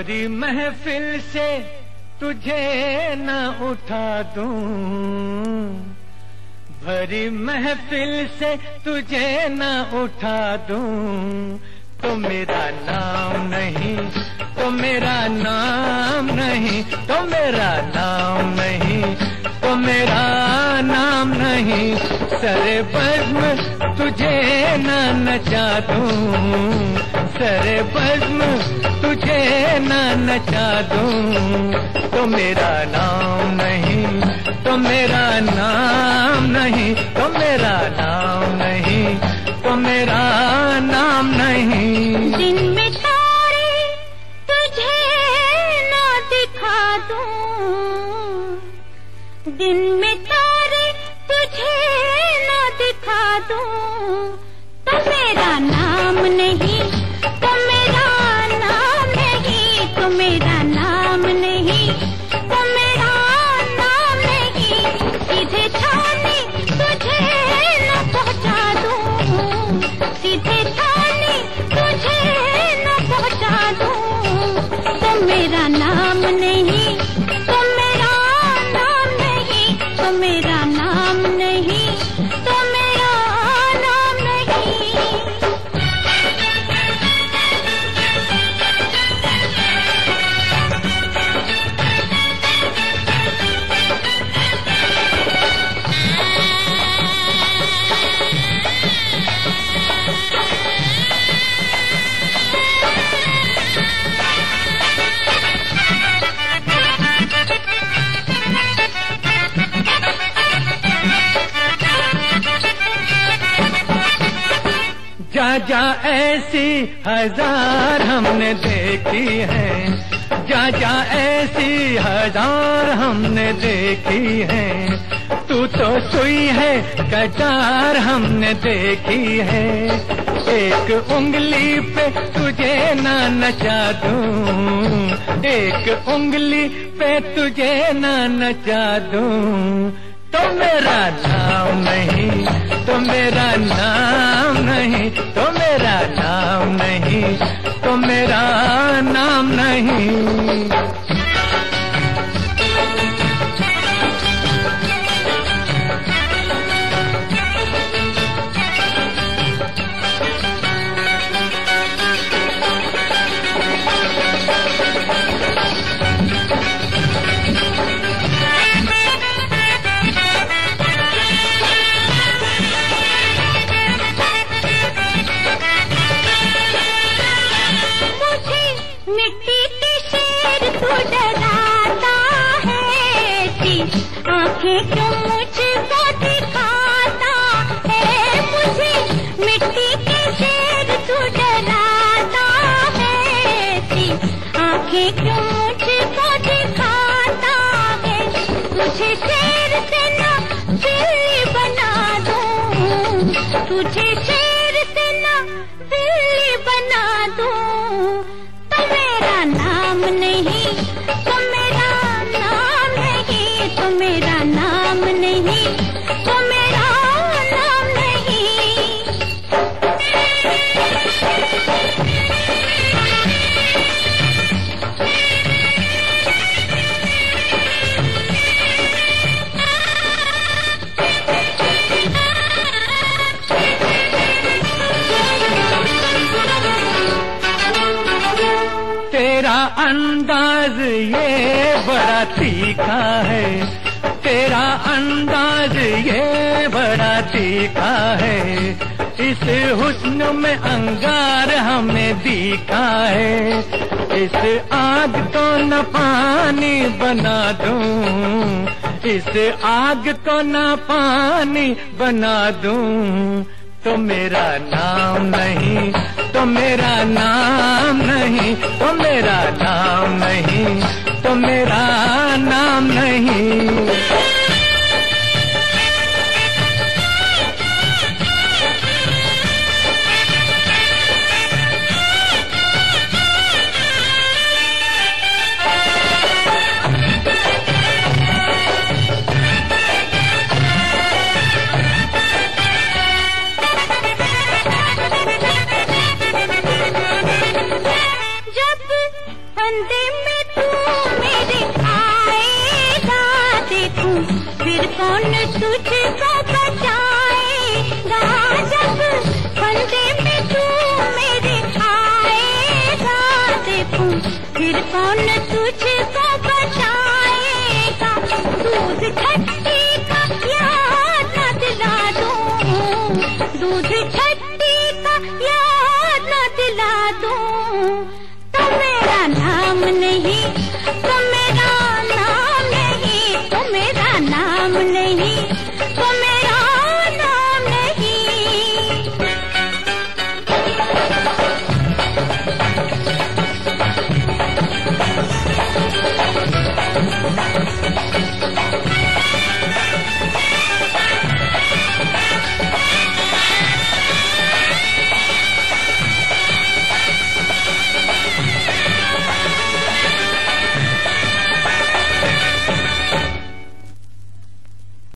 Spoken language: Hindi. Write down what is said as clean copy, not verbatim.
भरी महफिल से तुझे न उठा दूं, भरी महफिल से तुझे न उठा दूं, तो मेरा नाम नहीं, तो मेरा नाम नहीं, तो मेरा नाम नहीं, तो मेरा नाम नहीं। सरे बज़्म तुझे न नचा दूं, सरे बज़्म तुझे न नचा दूं, तो मेरा नाम नहीं, तो मेरा नाम नहीं, तो मेरा नाम नहीं, तो मेरा नाम नहीं। दिन में तारे तुझे ना दिखा दूं, दिन में तारे तुझे ना दिखा दूं, तो मेरा नाम नहीं, तो मेरा नाम नहीं, तो मेरा नाम नहीं, तो मेरा नाम नहीं। सीधे थाने तुझे न पहुंचा दूं, सीधे थाने तुझे न पहुंचा दूं, तो मेरा नाम नहीं, तो मेरा नाम नहीं, तो मेरा नाम नहीं, तो मेरा नाम नहीं। जा जा ऐसी हजार हमने देखी है, जा जा ऐसी हजार हमने देखी है, तू तो सुई है कटार हमने देखी है। एक उंगली पे तुझे ना नचा दूं, एक उंगली पे तुझे ना नचा दूं, तो मेरा नाम नहीं, तो मेरा नाम नहीं, तो मेरा नाम नहीं, तो मेरा नाम नहीं। मिट्टी के शेर तू डराता है, आंखें क्यों मुझको दिखाता है। मुझे मिट्टी के शेर तू डराता है, आंखें क्यों मुझको दिखाता है। तुझे शेर से ना बिल्ली बना दूं, तुझे शेर से ना बिल्ली बना दूं, तो मेरा नाम नहीं, तो मेरा नाम नहीं, तो मेरा नाम नहीं, तो मेरा नाम नहीं। तेरा अंदाज ये बड़ा तीखा है, तेरा अंदाज ये बड़ा तीखा है, इस हुस्न में अंगार हमें दिखा है। इस आग को न पानी बना दूं, इस आग को न पानी बना दूं, तो मेरा नाम नहीं, तो मेरा नाम नहीं, तो मेरा नाम नहीं, तो मेरा नाम नहीं। जब अंधेरे कौन तुझको बचाएगा जब फंदे में तू मेरे आएगा। देखूं फिर कौन तुझको बचाएगा। दूध खट्टा